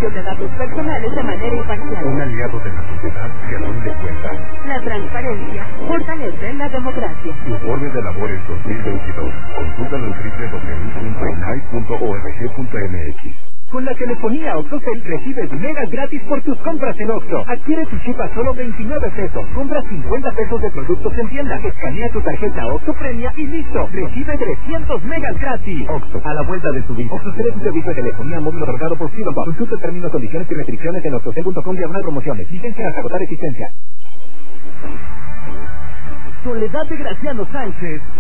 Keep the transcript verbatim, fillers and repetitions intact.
protección de datos personales de manera imparcial. Un aliado de la sociedad que rinde cuentas. La transparencia fortalece la democracia. Informe de labores dos mil veintidós. Consúltalo en doble u doble u doble u punto i n a i punto org punto m x. Con la telefonía OXXOCEL recibes megas gratis por tus compras en Oxxo. Adquiere tu chip a solo veintinueve pesos. Compra cincuenta pesos de productos en tienda. Escanea tu tarjeta OXXO Premia y listo. Recibe trescientos megas gratis. Oxxo, a la vuelta de tu vida. OXXOCEL es un servicio de telefonía móvil otorgado por Silva. Consulta términos, condiciones y restricciones en oxxocel punto com diagonal promociones. Licencia hasta agotar existencia. Soledad de Graciano Sánchez